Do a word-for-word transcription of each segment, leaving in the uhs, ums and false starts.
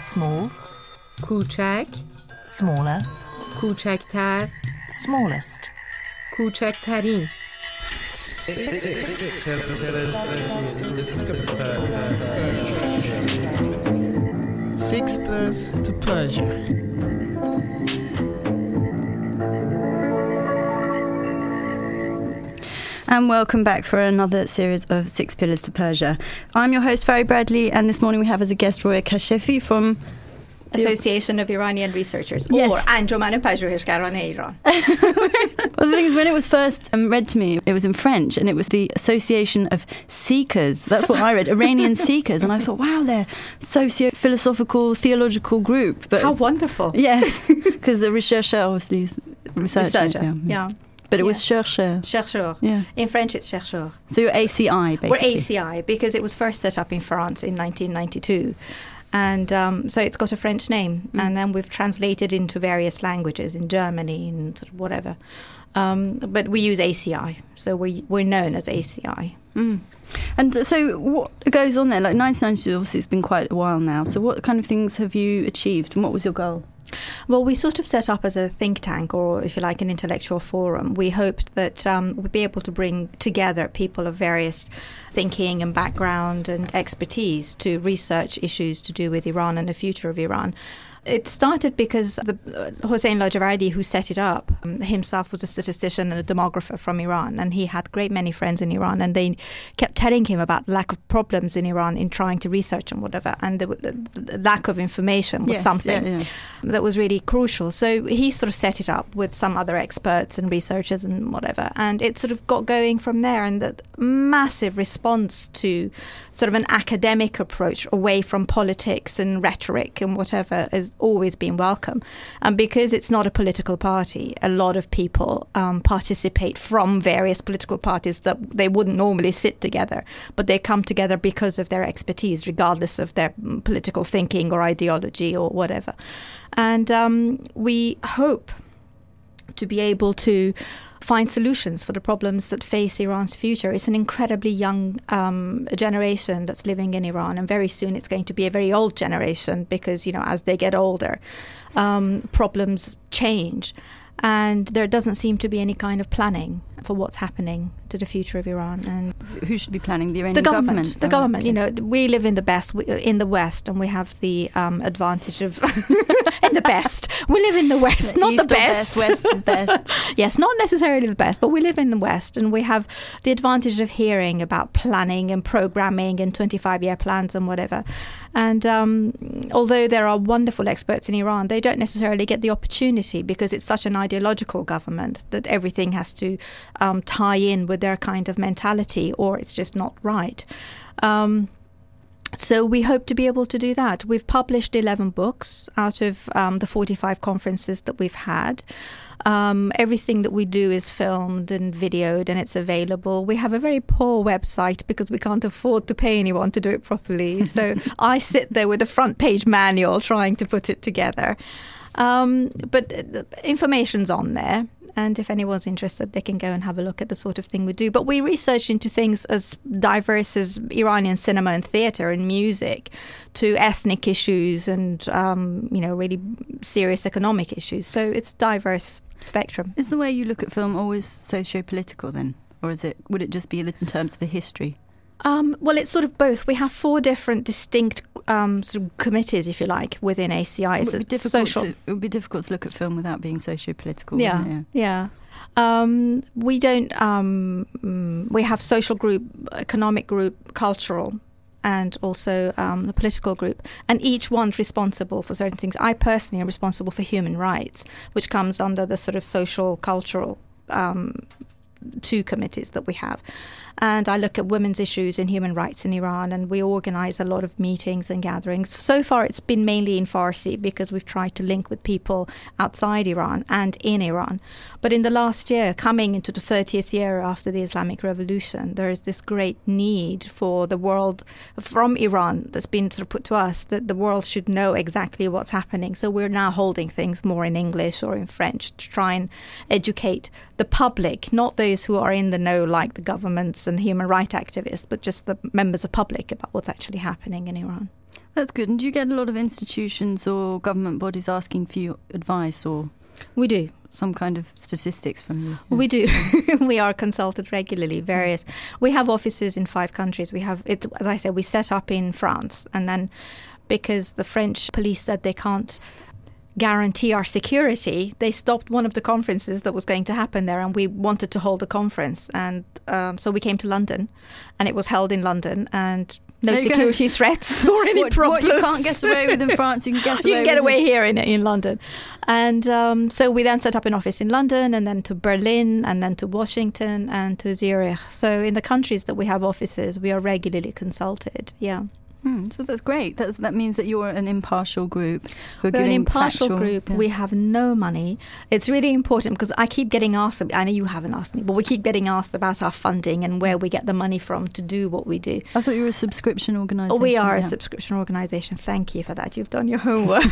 small, کوچک smaller, کوچکتر smallest. کوچکترین Six Pillars to Persia. And welcome back for another series of Six Pillars to Persia. I'm your host, Farry Bradley, and this morning we have as a guest Roya Kashefi from Association of Iranian Researchers, yes. or Anjuman Pajouheshgaran Iran. Well, the thing is, when it was first um, read to me, it was in French, and it was the Association of Seekers. That's what I read, Iranian Seekers. And I thought, wow, they're socio-philosophical, theological group. But how wonderful. Yes, because the rechercheur, obviously, is researcher. Researcher, yeah. yeah. But it yeah. was chercheur. Chercheur. Yeah. In French, it's chercheur. So you're A C I, basically. We're A C I, because it was first set up in France in nineteen ninety-two. And um, so it's got a French name. Mm. And then we've translated into various languages, in Germany and sort of whatever. Um, but we use A C I. So we, we're known as A C I. Mm. And so what goes on there? Like nineteen ninety-two, obviously it's been quite a while now. So what kind of things have you achieved and what was your goal? Well, we sort of set up as a think tank, or if you like, an intellectual forum. We hoped that um, we'd be able to bring together people of various thinking and background and expertise to research issues to do with Iran and the future of Iran. It started because the, uh, Hossein Lajavardi, who set it up, um, himself was a statistician and a demographer from Iran, and he had great many friends in Iran, and they kept telling him about lack of problems in Iran in trying to research and whatever, and the, the, the lack of information was yes, something yeah, yeah. that was really crucial. So he sort of set it up with some other experts and researchers and whatever, and it sort of got going from there, and the massive response to sort of an academic approach away from politics and rhetoric and whatever has always been welcome. And because it's not a political party, a lot of people um, participate from various political parties that they wouldn't normally sit together, but they come together because of their expertise, regardless of their political thinking or ideology or whatever. And um, we hope to be able to find solutions for the problems that face Iran's future. It's an incredibly young um, generation that's living in Iran, and very soon it's going to be a very old generation because, you know, as they get older, um, problems change. And there doesn't seem to be any kind of planning for what's happening to the future of Iran. And who should be planning? The Iranian the government? government? The oh, government. okay. You know, we live in the best, in the West, and we have the um, advantage of in the best. We live in the West, not East the best. best. West is best. Yes, not necessarily the best, but we live in the West, and we have the advantage of hearing about planning and programming and twenty-five year plans and whatever. And um, although there are wonderful experts in Iran, they don't necessarily get the opportunity because it's such an ideological government that everything has to um, tie in with their kind of mentality, or it's just not right. Um, So we hope to be able to do that. We've published eleven books out of um, the forty-five conferences that we've had. Um, everything that we do is filmed and videoed, and it's available. We have a very poor website because we can't afford to pay anyone to do it properly. So I sit there with a front page manual trying to put it together. Um, but the information's on there. And if anyone's interested, they can go and have a look at the sort of thing we do. But we research into things as diverse as Iranian cinema and theatre and music, to ethnic issues and, um, you know, really serious economic issues. So it's diverse spectrum. Is the way you look at film always socio-political then? Or is it? Would it just be in terms of the history? Um, well, it's sort of both. We have four different distinct um, sort of committees, if you like, within A C I. It would, be difficult social... to, it would be difficult to look at film without being socio-political. Yeah, wouldn't it? yeah. Um, we don't. Um, we have social group, economic group, cultural, and also um, the political group, and each one's responsible for certain things. I personally am responsible for human rights, which comes under the sort of social, cultural um, two committees that we have. And I look at women's issues and human rights in Iran, and we organise a lot of meetings and gatherings. So far it's been mainly in Farsi because we've tried to link with people outside Iran and in Iran. But in the last year, coming into the thirtieth year after the Islamic Revolution, there is this great need for the world, from Iran, that's been sort of put to us, that the world should know exactly what's happening. So we're now holding things more in English or in French to try and educate the public, not those who are in the know like the governments journalists and human rights activists, but just the members of public about what's actually happening in Iran. That's good. And do you get a lot of institutions or government bodies asking for your advice or We do. some kind of statistics from you? We do. We are consulted regularly. Various. We have offices in five countries. We have it, as I said, we set up in France, and then because the French police said they can't guarantee our security, they stopped one of the conferences that was going to happen there, and we wanted to hold a conference, and um, so we came to London, and it was held in London, and no There you go. security threats or any what, problems. what you can't get away with in France, you can get away You can get with away in- here in in London. And um, so we then set up an office in London, and then to Berlin, and then to Washington, and to Zurich. So in the countries that we have offices, we are regularly consulted. Yeah. Hmm, so that's great. That's, that means that you're an impartial group. Who are We're an giving impartial factual- group. yeah. We have no money. It's really important because I keep getting asked, I know you haven't asked me, but we keep getting asked about our funding and where we get the money from to do what we do. I thought you were a subscription organisation. We are a yeah. subscription organisation. Thank you for that. You've done your homework.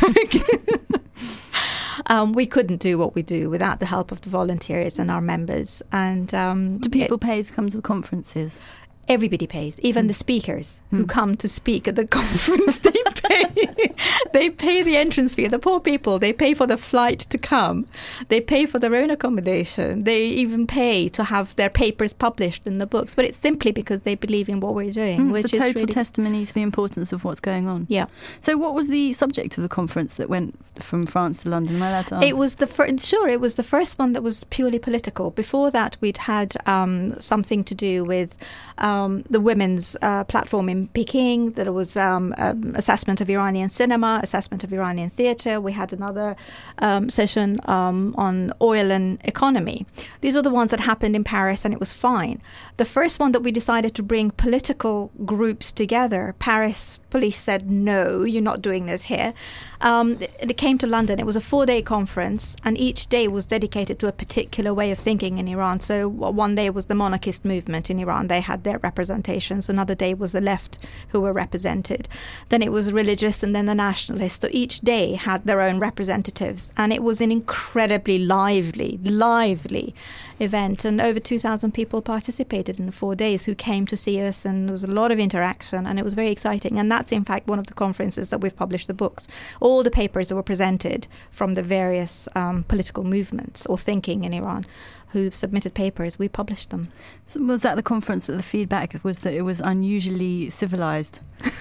um, we couldn't do what we do without the help of the volunteers and our members. And um, Do people pay to come to the conferences? Everybody pays, even Mm. the speakers who Mm. come to speak at the conference. They pay. They pay the entrance fee. The poor people, they pay for the flight to come. They pay for their own accommodation. They even pay to have their papers published in the books. But it's simply because they believe in what we're doing, Mm, which it's a is total really, testimony to the importance of what's going on. yeah. So what was the subject of the conference that went from France to London? Am I allowed to ask? It was the first. Sure, it was the first one that was purely political. Before that, we'd had um, something to do with um, the women's uh, platform in Peking. That was um, um, assessment of Iranian cinema, assessment of Iranian theatre. We had another um, session um, on oil and economy. These were the ones that happened in Paris, and it was fine. The first one that we decided to bring political groups together, Paris police said, no, you're not doing this here. Um, it, it came to London. It was a four-day conference, and each day was dedicated to a particular way of thinking in Iran. So w- one day was the monarchist movement in Iran. They had their representations. Another day was the left who were represented. Then it was religious, and then the nationalists. So each day had their own representatives, and it was an incredibly lively, lively event. And over two thousand people participated in the four days who came to see us, and there was a lot of interaction, and it was very exciting. And that's in fact one of the conferences that we've published the books. All the papers that were presented from the various um, political movements or thinking in Iran who submitted papers, we published them. So was that the conference that the feedback was that it was unusually civilised?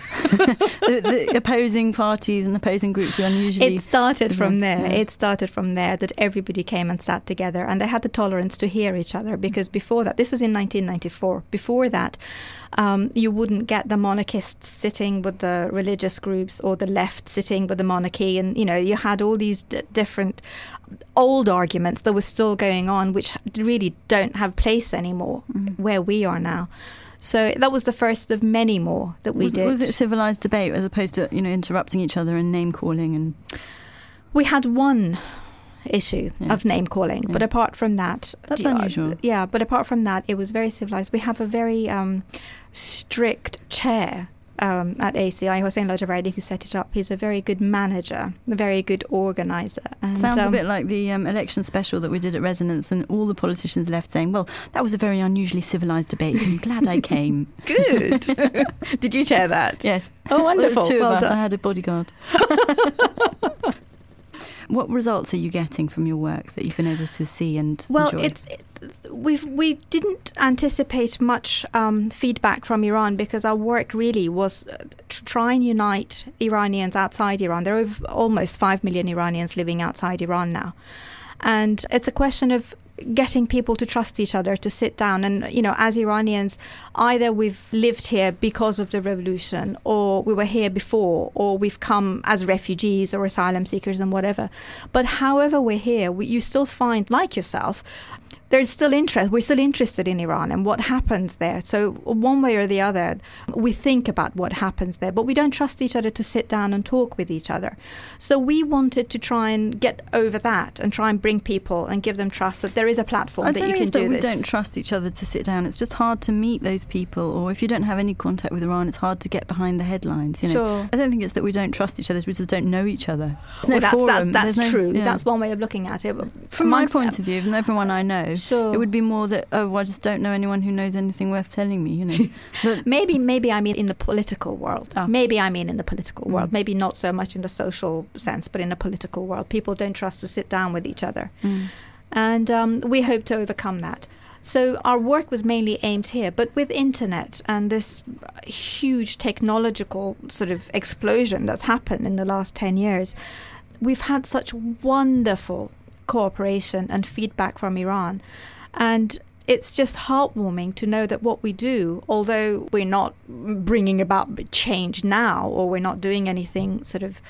the, the opposing parties and opposing groups were unusually... It started from there. Yeah. It started from there that everybody came and sat together, and they had the tolerance to hear each other, because before that, this was in nineteen ninety-four, before that, um, you wouldn't get the monarchists sitting with the religious groups or the left sitting with the monarchy, and, you know, you had all these d- different old arguments that were still going on, which really don't have place anymore Mm. where we are now. So that was the first of many more that we was, did. was it civilised debate as opposed to, you know, interrupting each other and name-calling and... We had one issue Yeah. of name calling, Yeah. but apart from that, That's d- uh, unusual. Yeah, but apart from that, it was very civilized. We have a very um, strict chair um, at A C I, Hossein Lajavardi, who set it up. He's a very good manager, a very good organizer. And, Sounds a um, bit like the um, election special that we did at Resonance, and all the politicians left saying, well, that was a very unusually civilised debate. I'm glad I came. good. Did you chair that? Yes. Oh, wonderful. There was two Well of us. done. I had a bodyguard. What results are you getting from your work that you've been able to see and Well, enjoy? it's it, we've we didn't anticipate much um, feedback from Iran, because our work really was uh, to try and unite Iranians outside Iran. There are over almost five million Iranians living outside Iran now, and it's a question of getting people to trust each other, to sit down. And, you know, as Iranians, either we've lived here because of the revolution, or we were here before, or we've come as refugees or asylum seekers and whatever. But however we're here, we, you still find, like yourself, there's still interest. We're still interested in Iran and what happens there. So one way or the other, we think about what happens there, but we don't trust each other to sit down and talk with each other. So we wanted to try and get over that and try and bring people and give them trust that there there is a platform I that don't you think can it's that do we this. don't trust each other to sit down. It's just hard to meet those people, or if you don't have any contact with Iran, it's hard to get behind the headlines. You know, Sure. I don't think it's that we don't trust each other; we just don't know each other. There's no Well, that's forum. that's, that's There's no- true. yeah. That's one way of looking at it. From my Amongst- point of view, from everyone I know, Sure. it would be more that oh, well, I just don't know anyone who knows anything worth telling me. You know, but, Maybe, maybe I mean in the political world. Ah. Maybe I mean in the political world. Mm. Maybe not so much in the social sense, but in the political world, people don't trust to sit down with each other, mm. and um, we hope to overcome that. So our work was mainly aimed here, but with internet and this huge technological sort of explosion that's happened in the last ten years, we've had such wonderful cooperation and feedback from Iran, and it's just heartwarming to know that what we do, although we're not bringing about change now, or we're not doing anything sort of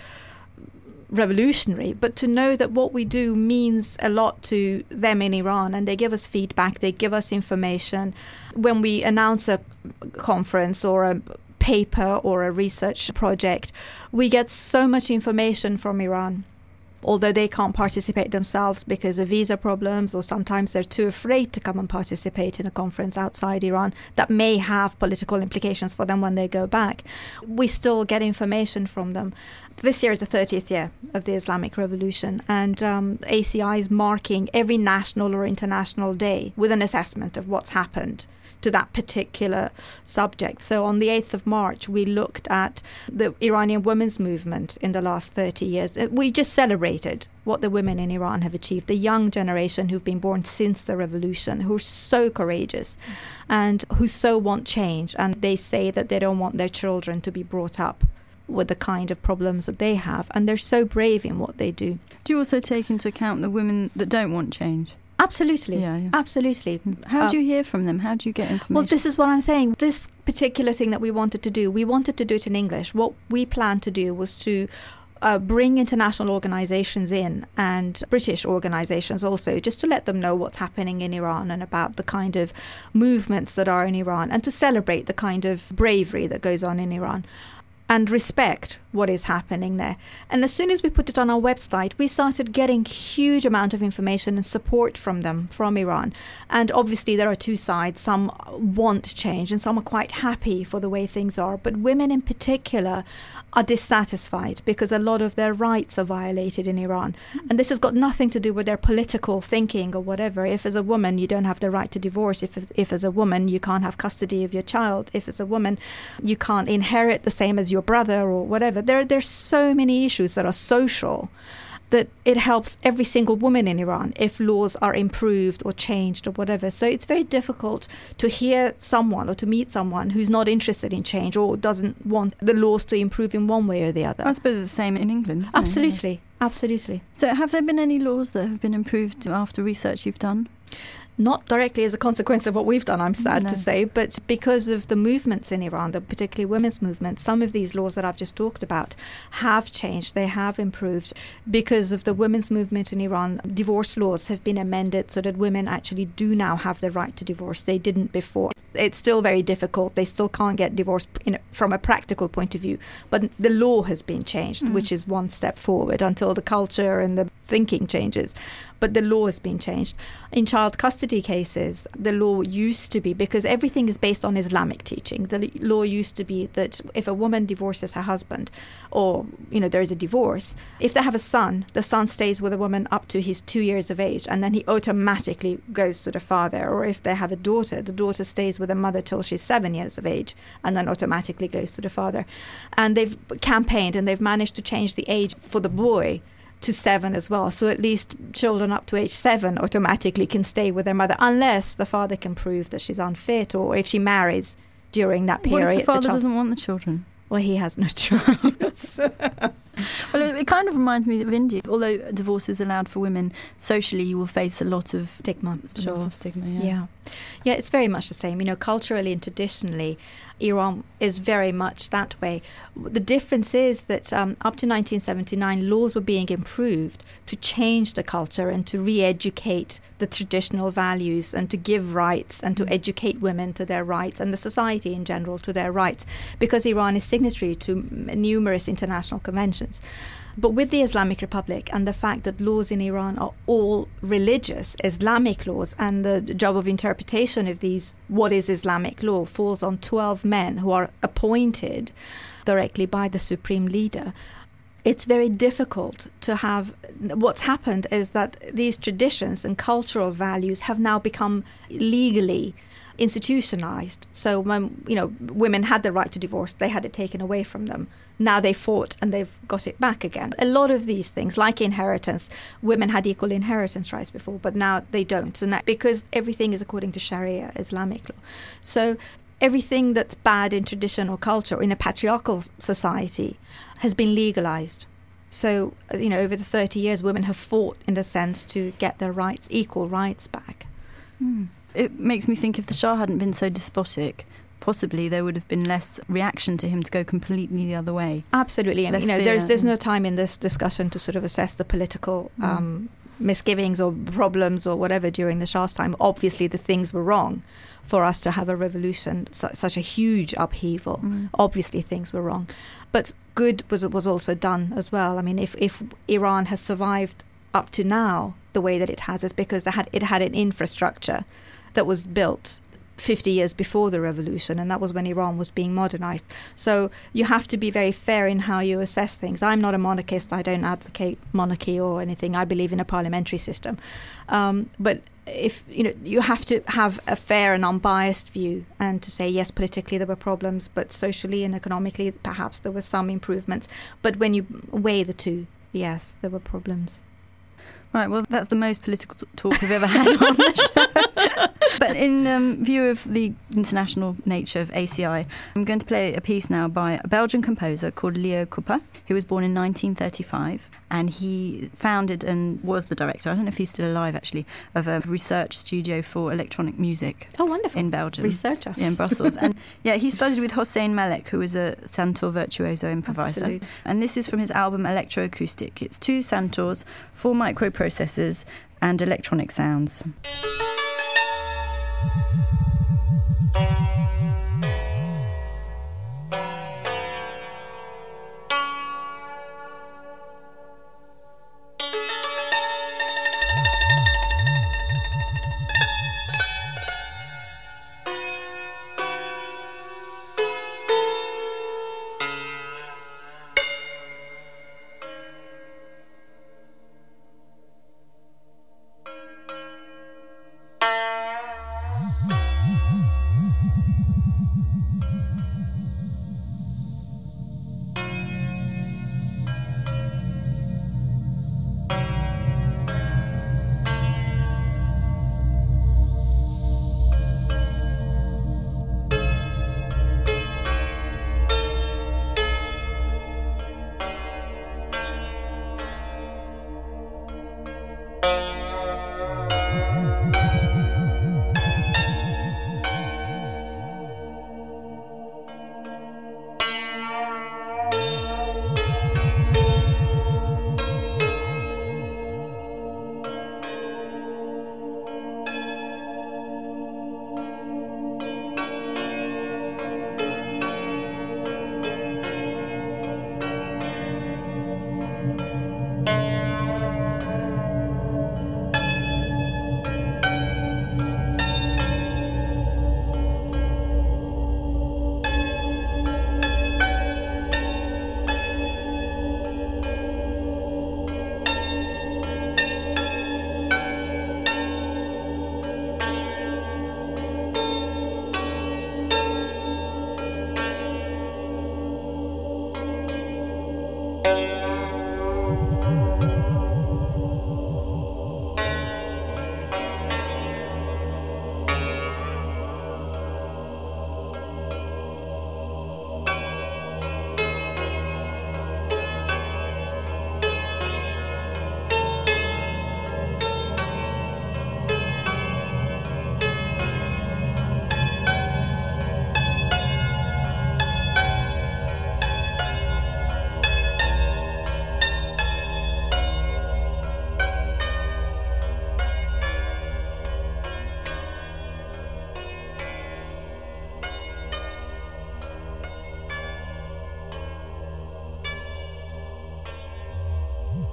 revolutionary, but to know that what we do means a lot to them in Iran, and they give us feedback, they give us information. When we announce a conference or a paper or a research project, we get so much information from Iran. Although they can't participate themselves because of visa problems, or sometimes they're too afraid to come and participate in a conference outside Iran that may have political implications for them when they go back, we still get information from them. This year is the thirtieth year of the Islamic Revolution, and um, A C I is marking every national or international day with an assessment of what's happened to that particular subject. So on the eighth of March, we looked at the Iranian women's movement in the last thirty years. We just celebrated what the women in Iran have achieved, the young generation who've been born since the revolution, who are so courageous and who so want change. And they say that they don't want their children to be brought up with the kind of problems that they have. And they're so brave in what they do. Do you also take into account the women that don't want change? Absolutely. Yeah, yeah. Absolutely. How Uh, do you hear from them? How do you get information? Well, this is what I'm saying. This particular thing that we wanted to do, we wanted to do it in English. What we planned to do was to uh, bring international organizations in, and British organizations also, just to let them know what's happening in Iran and about the kind of movements that are in Iran, and to celebrate the kind of bravery that goes on in Iran, and respect what is happening there. And as soon as we put it on our website, we started getting huge amount of information and support from them, from Iran. And obviously there are two sides. Some want change and some are quite happy for the way things are. But women in particular are dissatisfied because a lot of their rights are violated in Iran. And this has got nothing to do with their political thinking or whatever. If as a woman you don't have the right to divorce, if, if as a woman you can't have custody of your child, if as a woman you can't inherit the same as your brother or whatever. There, there's so many issues that are social that it helps every single woman in Iran if laws are improved or changed or whatever. So it's very difficult to hear someone or to meet someone who's not interested in change or doesn't want the laws to improve in one way or the other. I suppose it's the same in England. isn't it? Absolutely, absolutely. So have there been any laws that have been improved after research you've done? Not directly as a consequence of what we've done, I'm sad No. to say, but because of the movements in Iran, the particularly women's movement, some of these laws that I've just talked about have changed, they have improved. Because of the women's movement in Iran, divorce laws have been amended so that women actually do now have the right to divorce. They didn't before. It's still very difficult. They still can't get divorced in, from a practical point of view. But the law has been changed, Mm. which is one step forward until the culture and the thinking changes. But the law has been changed. In child custody cases, the law used to be, because everything is based on Islamic teaching, the law used to be that if a woman divorces her husband, or, you know, there is a divorce, if they have a son, the son stays with a woman up to his two years of age, and then he automatically goes to the father. Or if they have a daughter, the daughter stays with the mother till she's seven years of age, and then automatically goes to the father. And they've campaigned and they've managed to change the age for the boy to seven as well. So at least children up to age seven automatically can stay with their mother, unless the father can prove that she's unfit, or if she marries during that period. What if the father child- doesn't want the children? Well, he has no children. Well, it, it kind of reminds me of India. Although divorce is allowed for women, socially you will face a lot of Stigma, a sure. lot of stigma. Yeah. Yeah. Yeah, it's very much the same. You know, culturally and traditionally, Iran is very much that way. The difference is that um, up to nineteen seventy-nine, laws were being improved to change the culture and to re-educate the traditional values and to give rights and to educate women to their rights and the society in general to their rights, because Iran is signatory to m- numerous international conventions. traditions. But with the Islamic Republic and the fact that laws in Iran are all religious Islamic laws, and the job of interpretation of these, what is Islamic law, falls on twelve men who are appointed directly by the supreme leader, it's very difficult to have. What's happened is that these traditions and cultural values have now become legally institutionalized. So when, you know, women had the right to divorce, they had it taken away from them. Now they fought and they've got it back again. A lot of these things, like inheritance, women had equal inheritance rights before, but now they don't. So now, because everything is according to Sharia, Islamic law. So everything that's bad in tradition or culture or in a patriarchal society has been legalized. So, you know, over the thirty years, women have fought, in a sense, to get their rights, equal rights back. Mm. It makes me think if the Shah hadn't been so despotic, possibly there would have been less reaction to him to go completely the other way. Absolutely. I mean, Less you know, fear. there's there's no time in this discussion to sort of assess the political Mm. um, misgivings or problems or whatever during the Shah's time. Obviously, the things were wrong for us to have a revolution, su- such a huge upheaval. Mm. Obviously, things were wrong. But good was was also done as well. I mean, if, if Iran has survived up to now the way that it has, is because it had, it had an infrastructure that was built fifty years before the revolution, and that was when Iran was being modernized. So you have to be very fair in how you assess things. I'm not a monarchist. I don't advocate monarchy or anything. I believe in a parliamentary system. Um, but if you know, you have to have a fair and unbiased view, and to say, yes, politically there were problems, but socially and economically perhaps there were some improvements. But when you weigh the two, yes, there were problems. Right, well, that's the most political t- talk we've ever had on the show. But in um, view of the international nature of A C I, I'm going to play a piece now by a Belgian composer called Leo Cooper, who was born in nineteen thirty-five, and he founded and was the director, I don't know if he's still alive actually, of a research studio for electronic music. Oh, wonderful. In Belgium. Researcher. Yeah, in Brussels. And yeah, he studied with Hossein Malek, who was a santur virtuoso improviser. Absolutely. And this is from his album Electroacoustic. It's two santors, four microprocessors, and electronic sounds.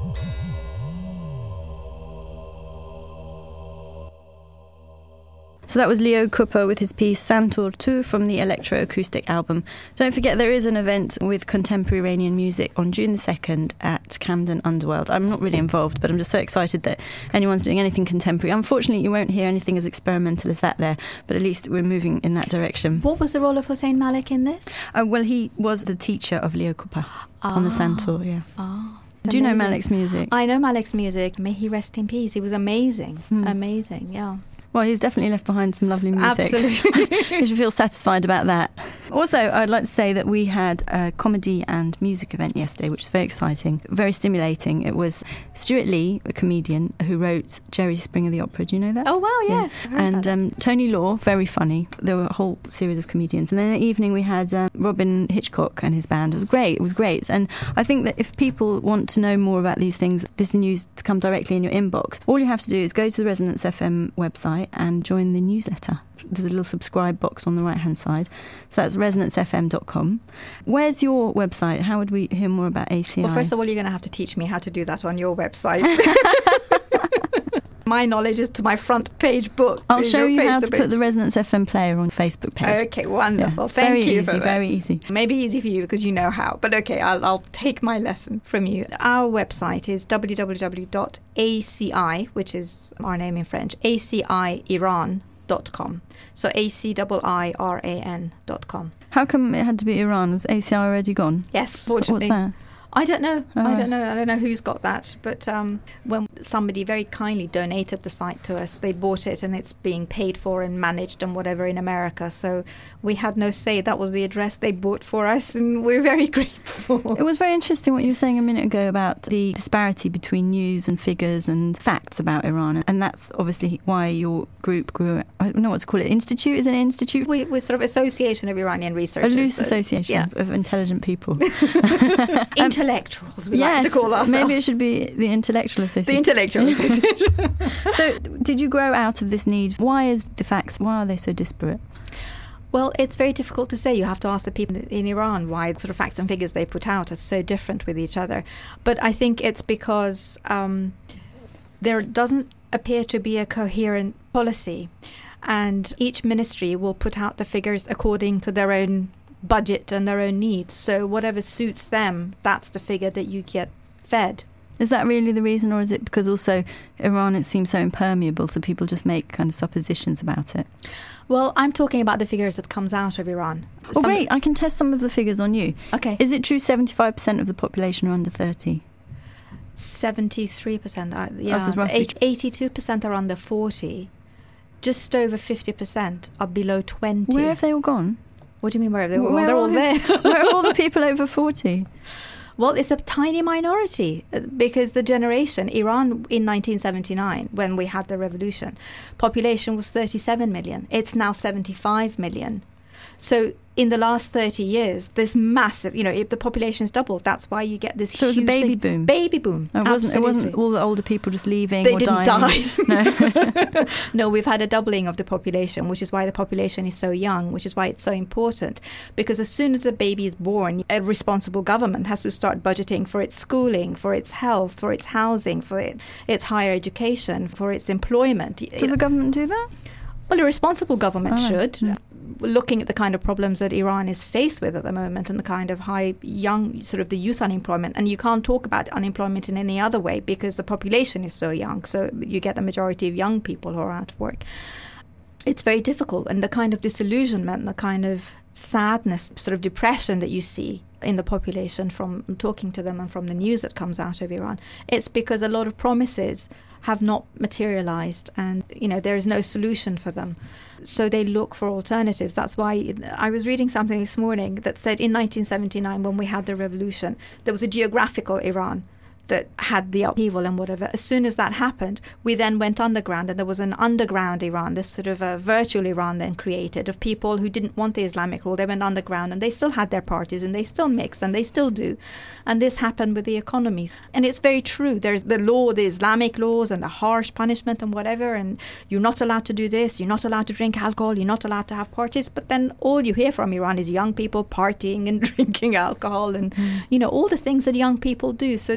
So that was Leo Cooper with his piece Santur two from the electroacoustic album. Don't forget there is an event with contemporary Iranian music on June the second at Camden Underworld. I'm not really involved, but I'm just so excited that anyone's doing anything contemporary. Unfortunately, you won't hear anything as experimental as that there, but at least we're moving in that direction. What was the role of Hossein Malik in this? Uh, well, he was the teacher of Leo Cooper Ah. on the Santur, yeah. Ah. Do you know Amazing. Malik's music? I know Malik's music. May he rest in peace. He was amazing. Hmm. Amazing, yeah. Well, he's definitely left behind some lovely music. Absolutely. You should feel satisfied about that. Also, I'd like to say that we had a comedy and music event yesterday, which was very exciting, very stimulating. It was Stuart Lee, a comedian, who wrote Jerry Springer the Opera. Do you know that? Oh, wow, Yeah. yes. I heard And that. um, Tony Law, very funny. There were a whole series of comedians. And then in the evening we had um, Robin Hitchcock and his band. It was great. It was great. And I think that if people want to know more about these things, this news to come directly in your inbox, all you have to do is go to the Resonance F M website and join the newsletter. There's a little subscribe box on the right-hand side. So that's resonance f m dot com. Where's your website? How would we hear more about A C I? Well, first of all, you're going to have to teach me how to do that on your website. My knowledge is to my front page book. I'll Is show your you page how the to page? put the Resonance F M player on Facebook page. Okay, wonderful. Yeah, it's Thank very you easy, for that. very easy. Maybe easy for you because you know how. But okay, I'll, I'll take my lesson from you. Our website is w w w dot a c i, which is our name in French, a c i iran dot com. So A C I I R A N dot com. How come it had to be Iran? Was A C I already gone? Yes, What's fortunately. that? I don't know. Oh, I right. don't know. I don't know who's got that. But um, when somebody very kindly donated the site to us, they bought it and it's being paid for and managed and whatever in America. So we had no say. That was the address they bought for us, and we're very grateful. It was very interesting what you were saying a minute ago about the disparity between news and figures and facts about Iran. And that's obviously why your group grew, I don't know what to call it, institute? Is it an institute? We, we're sort of Association of Iranian A Researchers. loose so- association yeah. of intelligent people. Intellectuals, we yes, like to call ourselves. maybe it should be the Intellectual The Association. Intellectual Association. So did you grow out of this need? Why is the facts, why are they so disparate? Well, it's very difficult to say. You have to ask the people in Iran why the sort of facts and figures they put out are so different with each other. But I think it's because um, there doesn't appear to be a coherent policy, and each ministry will put out the figures according to their own budget and their own needs. So whatever suits them, that's the figure that you get fed. Is that really the reason, or is it because also Iran, it seems so impermeable, so people just make kind of suppositions about it? Well, I'm talking about the figures that comes out of Iran. Oh, Some- great. I can test some of the figures on you. Okay. Is it true seventy-five percent of the population are under thirty? seventy-three percent are, That's yeah. just roughly Eight- eighty-two percent are under forty. Just over fifty percent are below twenty. Where have they all gone? What do you mean where have they? Well, Where they're are all there. Where are all the people over forty? Well, it's a tiny minority uh, because the generation, Iran in nineteen seventy-nine, when we had the revolution, population was thirty-seven million. It's now seventy-five million. So in the last thirty years, this massive, you know, if the population is doubled, that's why you get this So it was a huge baby thing. boom. Baby boom. No, it wasn't. It wasn't Absolutely. all the older people just leaving They or didn't dying. die. No. No, we've had a doubling of the population, which is why the population is so young, which is why it's so important. Because as soon as a baby is born, a responsible government has to start budgeting for its schooling, for its health, for its housing, for it, its higher education, for its employment. Does the government do that? Well, a responsible government Oh, should. mm. Looking at the kind of problems that Iran is faced with at the moment and the kind of high young, sort of the youth unemployment. And you can't talk about unemployment in any other way because the population is so young. So you get the majority of young people who are out of work. It's very difficult. And the kind of disillusionment, the kind of sadness, sort of depression that you see in the population from talking to them and from the news that comes out of Iran, it's because a lot of promises have not materialized and, you know, there is no solution for them. So they look for alternatives. That's why I was reading something this morning that said in nineteen seventy-nine, when we had the revolution, there was a geographical Iran that had the upheaval and whatever. As soon as that happened, we then went underground, and there was an underground Iran, this sort of a virtual Iran then created of people who didn't want the Islamic rule. They went underground and they still had their parties and they still mixed and they still do. And this happened with the economies. And it's very true. There's the law, the Islamic laws and the harsh punishment and whatever, and you're not allowed to do this, you're not allowed to drink alcohol, you're not allowed to have parties. But then all you hear from Iran is young people partying and drinking alcohol and, mm. you know, all the things that young people do. So this is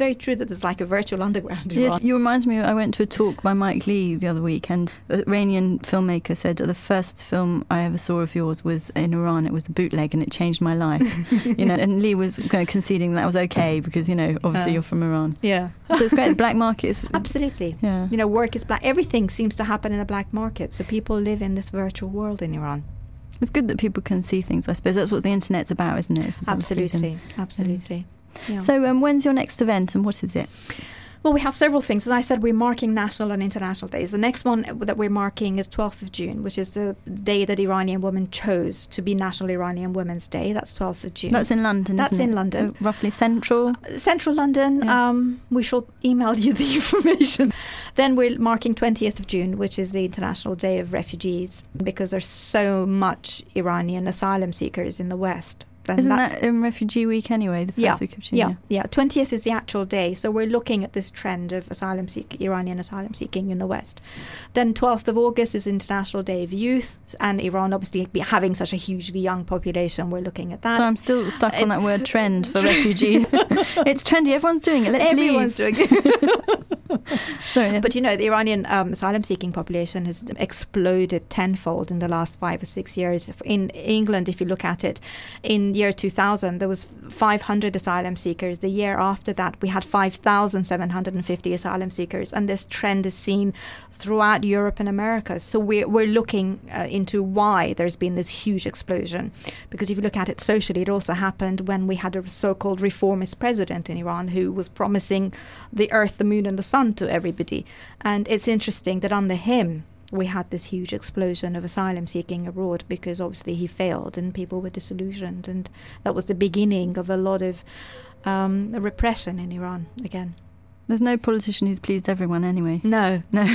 very true that there's like a virtual underground in Yes, Iran. you remind me, I went to a talk by Mike Lee the other week, and the Iranian filmmaker said the first film I ever saw of yours was in Iran. It was a bootleg and it changed my life. You know, and Lee was kind of conceding that was okay because, you know, obviously Uh, you're from Iran. Yeah. So it's great. The black market is... Absolutely. Yeah. You know, work is black. Everything seems to happen in a black market. So people live in this virtual world in Iran. It's good that people can see things. I suppose that's what the internet's about, isn't it? It's about Absolutely. freedom. Absolutely. Yeah. So um, when's your next event and what is it? Well, we have several things. As I said, we're marking national and international days. The next one that we're marking is twelfth of June, which is the day that Iranian women chose to be National Iranian Women's Day. That's twelfth of June. That's in London, That's isn't it? in London. So roughly central. Central London. Yeah. Um, we shall email you the information. Then we're marking twentieth of June, which is the International Day of Refugees, because there's so much Iranian asylum seekers in the West. And Isn't that's- that um, Refugee Week anyway, the first yeah, week of June? yeah, yeah. twentieth is the actual day. So we're looking at this trend of asylum seek, Iranian asylum seeking in the West. Then twelfth of August is International Day of Youth, and Iran obviously be having such a hugely young population, we're looking at that. So I'm still stuck on Uh, that word trend for refugees. It's trendy, everyone's doing it, let's Everyone's leave. doing it. Sorry, yeah. But you know, the Iranian um, asylum seeking population has exploded tenfold in the last five or six years. In England, if you look at it, in year two thousand, there was five hundred asylum seekers. The year after that, we had five thousand seven hundred fifty asylum seekers. And this trend is seen throughout Europe and America. So we're, we're looking uh, into why there's been this huge explosion. Because if you look at it socially, it also happened when we had a so-called reformist president in Iran who was promising the earth, the moon and the sun to everybody. And it's interesting that under him, we had this huge explosion of asylum seeking abroad because obviously he failed and people were disillusioned. And that was the beginning of a lot of um, repression in Iran again. There's no politician who's pleased everyone anyway. No. No.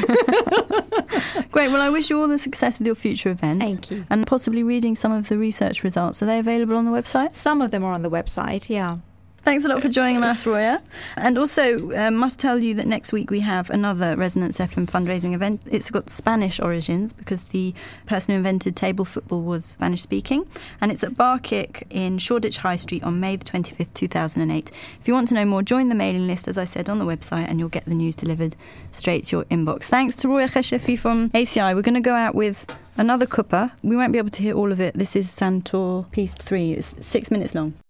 Great. Well, I wish you all the success with your future events. Thank you. And possibly reading some of the research results. Are they available on the website? Some of them are on the website, yeah. Thanks a lot for joining us, Roya. And also, um, must tell you that next week we have another Resonance F M fundraising event. It's got Spanish origins because the person who invented table football was Spanish speaking. And it's at Barkick in Shoreditch High Street on May the twenty-fifth, two thousand eight. If you want to know more, join the mailing list, as I said, on the website, and you'll get the news delivered straight to your inbox. Thanks to Roya Khashefi from A C I. We're going to go out with another cuppa. We won't be able to hear all of it. This is Santor Piece three. It's six minutes long.